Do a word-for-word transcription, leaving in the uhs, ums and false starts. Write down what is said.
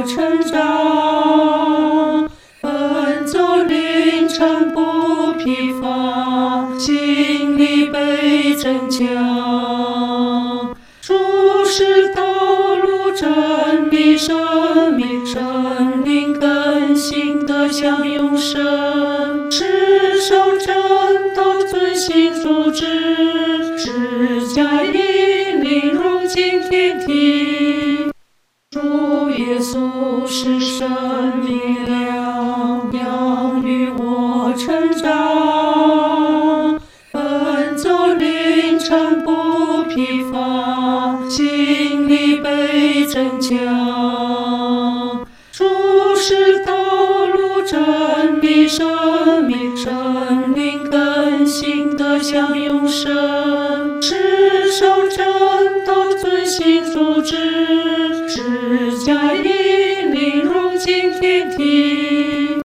成长，奔走凌晨不疲乏，心里被增强。主是道路真理生命，生灵更新的像永生，持守正道遵行主旨，释迦引领融进天庭。主耶稣是生命粮，养育我成长，奔走凌晨不疲乏，心里被增强。主是道路真理生命，生灵更新的像永生，持守正道遵行主旨，释迦引领融进天庭。